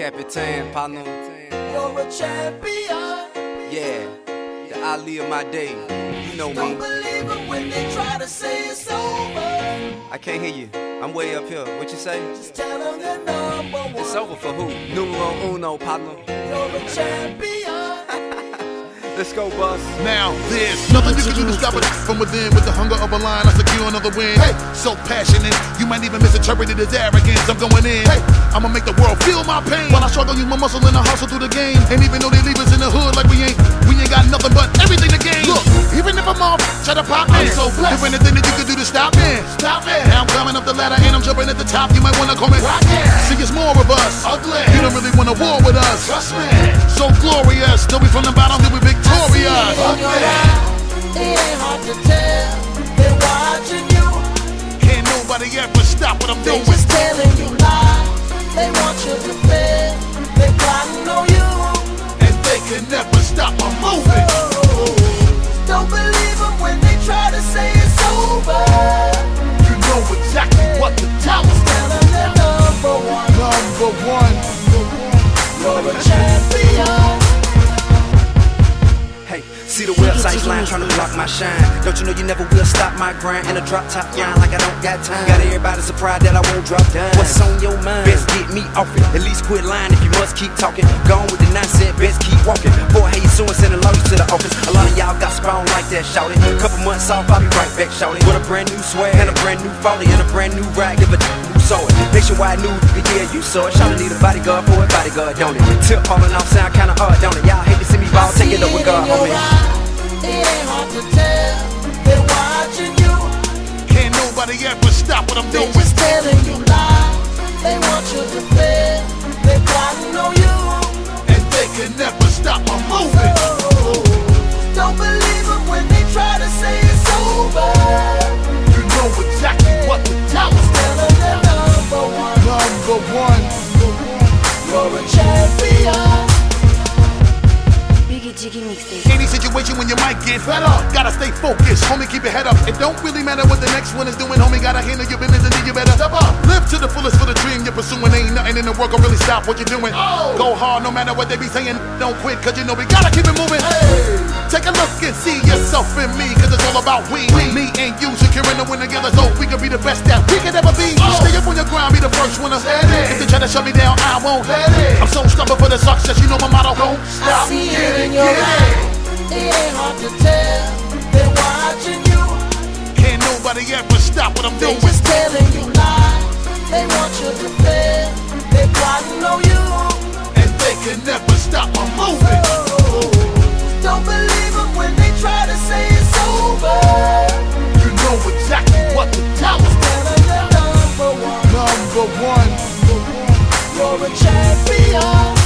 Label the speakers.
Speaker 1: Capitan, partner.
Speaker 2: You're a champion.
Speaker 1: Yeah, the Ali of my day. You know
Speaker 2: Don't
Speaker 1: me.
Speaker 2: believe them when they try to say it's over.
Speaker 1: I can't hear you. I'm way up here. What you say?
Speaker 2: Just tell them they're number one.
Speaker 1: It's over for who? Numero uno, partner.
Speaker 2: You're a champion.
Speaker 1: Let's go, boss.
Speaker 3: Now there's nothing you can do to stop it from within. With the hunger of a lion, I secure another win. Hey, so passionate, you might even misinterpret it as arrogance. I'm going in. Hey, I'ma make the world feel my pain while I struggle, use my muscle and I hustle through the game. And even though they leave us in the hood like we ain't got nothing but everything to gain. Look, even if I'm off, try to pop me. So blessed. If anything that you could do to stop me, stop it. Now I'm climbing up the ladder and I'm jumping at the top. You might wanna call me Rocket. See, it's more of us. Ugly. You don't really want a war with us. Trust me. So glorious, though we from the bottom, then we victorious.
Speaker 2: It ain't hard to tell. They're watching you.
Speaker 3: Can't nobody ever stop what I'm
Speaker 2: They
Speaker 3: doing.
Speaker 2: just telling you lies. They want you to fail. They plotting on you.
Speaker 3: And they can never stop my movement.
Speaker 2: Don't believe them when they try to say it's over.
Speaker 3: You know exactly what to tell us.
Speaker 2: Tell them they're number one.
Speaker 3: Number one.
Speaker 2: You're a champion.
Speaker 1: Hey, see the website's line trying to block my shine. Don't you know you never will stop my grind? In a drop top grind like I don't got time. Got everybody surprised that I won't drop down. What's on your mind? Best get me off it. At least quit lying if you must keep talking. Gone with the nonsense, best keep walking. Boy, hey, you soon sending lawyers to the office. A lot of y'all got spawn like that, shout it. Couple months off, I'll be right back, shout it. With a brand new swag and a brand new folly and a brand new ride. Give a who saw it. Nationwide news, yeah, you saw it. Shout it, need a bodyguard for a bodyguard, don't it? Tip falling off sound kinda hard, don't it? Y'all hate to see me ball, take it up with God, homie.
Speaker 2: It ain't hard to tell. They're watching you.
Speaker 3: Can't nobody ever stop what I'm
Speaker 2: They
Speaker 3: doing.
Speaker 2: just telling you lies. They want you to fail. They plotting on you.
Speaker 3: And they can never stop my movement.
Speaker 2: Don't believe them when they try to say it's over.
Speaker 3: You know exactly what to tell us.
Speaker 2: Tell them they're number one.
Speaker 3: Number one.
Speaker 2: You're a champion.
Speaker 4: Biggie Jiggy Mixtape.
Speaker 3: Any situation when you might get fed up, gotta stay focused, homie, keep your head up. It don't really matter what the next one is doing, homie, gotta handle your business and then you better step up. Live to the fullest for the dream you're pursuing, ain't nothing in the world gonna really stop what you're doing. Go hard no matter what they be saying, don't quit, cause you know we gotta keep it moving. Take a look and see yourself in me, cause it's all about we, me and you, securing the win together so we can be the best that we can ever be. Stay up on your grind, be the first winner. If they try to shut me down, I won't. I'm so stubborn for the success, you know my motto. Don't
Speaker 2: I
Speaker 3: stop,
Speaker 2: see
Speaker 3: get
Speaker 2: it in
Speaker 3: it,
Speaker 2: your
Speaker 3: get
Speaker 2: eyes.
Speaker 3: it.
Speaker 2: It ain't hard to tell. They're watching you.
Speaker 3: Can't nobody ever stop what I'm
Speaker 2: They
Speaker 3: doing.
Speaker 2: just telling you lies. They want you to fail. They plotting on you.
Speaker 3: And they can never stop my movement.
Speaker 2: Don't believe them when they try to say it's over.
Speaker 3: You know exactly what to tell us.
Speaker 2: Tell them they're number one.
Speaker 3: Number one.
Speaker 2: You're a champion.